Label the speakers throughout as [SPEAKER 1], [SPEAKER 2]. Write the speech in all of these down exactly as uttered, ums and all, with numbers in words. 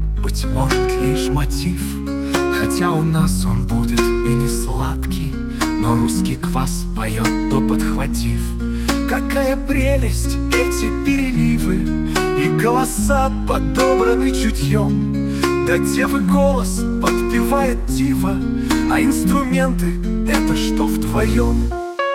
[SPEAKER 1] быть может, лишь мотив. Хотя у нас он будет и не сладкий, но русский квас поет, то подхватив. Какая прелесть эти переливы, и голоса подобраны чутьем. Да девы голос подпевает диво, а инструменты — это что вдвоем.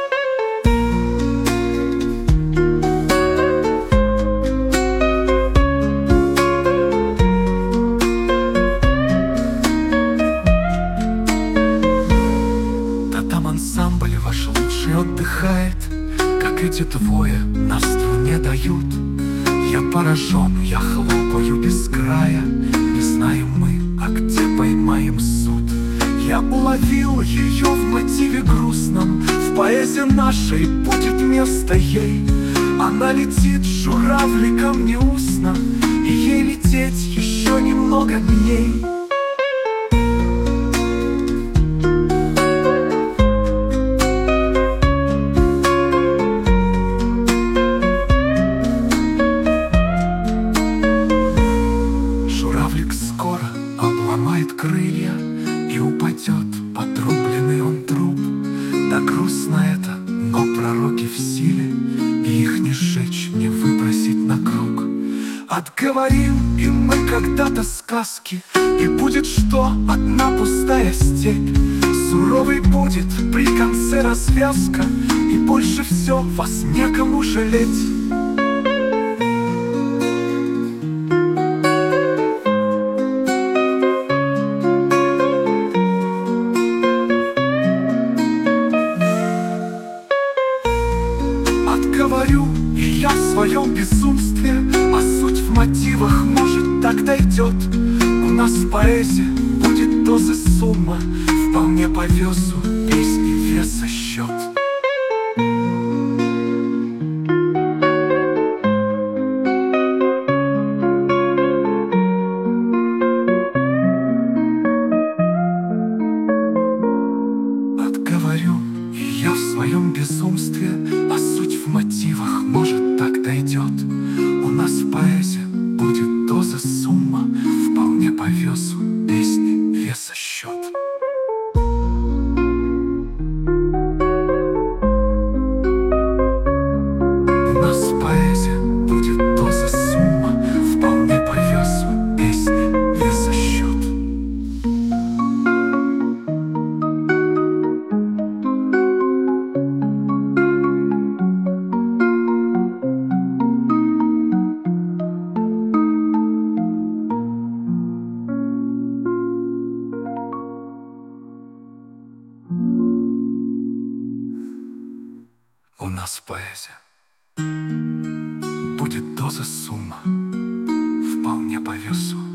[SPEAKER 1] Да там ансамбль ваш лучший отдыхает, как эти двое на струне дают. Я поражен, я хлопаю без края, не знаем мы, а где поймаем суд. Я уловил ее в мотиве грустном, в поэзии нашей будет место ей. Она летит журавликом неустно, и ей лететь еще немного дней. Журавлик скоро обломает крылья и упадет, подрубленный он труп. Да грустно это, но пророки в силе, и их не сжечь, не выбросить на круг. Отговорим и мы когда-то сказки, и будет что, одна пустая степь. Суровой будет при конце развязка, и больше все вас некому жалеть. Говорю, и я в своем безумстве, а суть в мотивах, может, так дойдет. У нас в поэзии будет доза сумма, вполне по весу песни веса счет. Отговорю, и я в своем безумстве, а суть в мотивах, может, так дойдет. У нас в поэзии будет доза сумма, вполне по весу песни веса счет. У нас в поэзии будет доза сумма, вполне по весу песни веса счет. У нас в поэзии будет доза сумма, вполне по весу